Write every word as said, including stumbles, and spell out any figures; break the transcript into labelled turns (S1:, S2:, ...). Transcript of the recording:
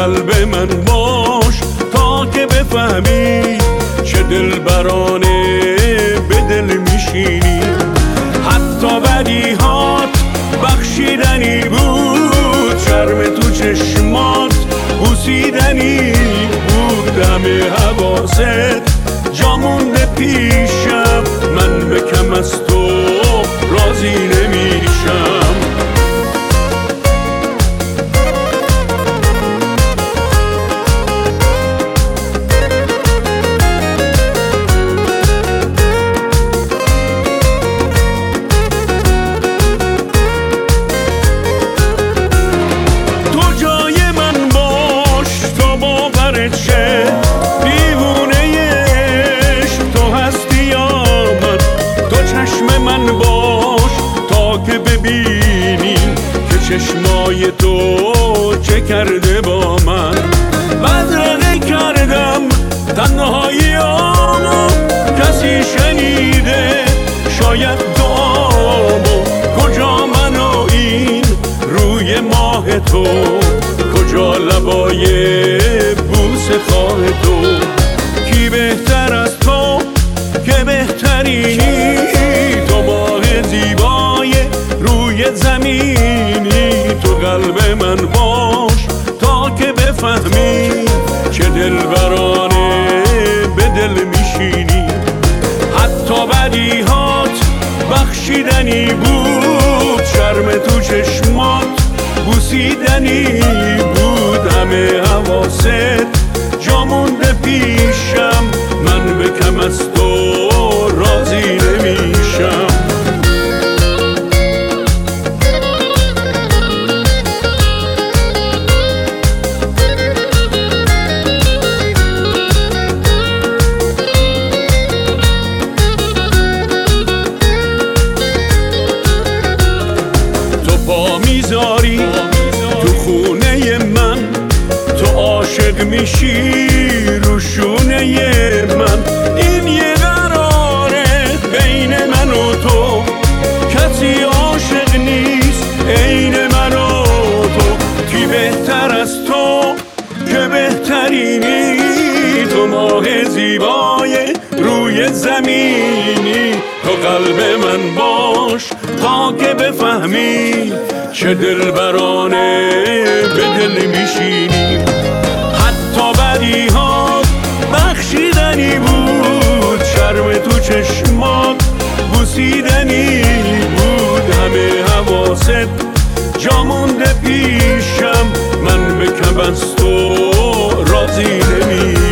S1: قلب من باش تا که بفهمی چه دلبرانه به دل میشینی. حتی بدیهات بخشیدنی بود، شرم تو چشمات بوسیدنی بود. همه حواست جا مونده پیشم، من به کم از تو راضی نمیشم. چشمای تو چه کرده با من، بدرقه کردم تنهاییامو، کسی شنیده شاید دعامو. کجا من و این روی ماه تو، کجا لبای بوس خواه تو. کی بهتر از تو که بهترینی، تو ماه زیبای روی زمینی. تو قلب من باش تا که بفهمی چه دلبرانه به دل میشینی. حتی بدیهات بخشیدنی بود، شرم تو چشمات بوسیدنی بود. همه حواست جا مونده پیشم، من به کم از تو راضی نمیشم. میذاری تو خونه من، تو عاشق میشی رو شونه من. این یه قراره بین من و تو، کسی عاشق نیست عین من و تو. کی بهتر از تو که بهترینی، تو ماه زیبای روی زمینی. تو قلب من باش تا که بفهمی چه دلبرانه به دل میشینی. حتی بدیهات بخشیدنی بود، شرم تو چشمات بوسیدنی بود. همه حواست جا مونده پیشم، من به کم از تو راضی نمیشم.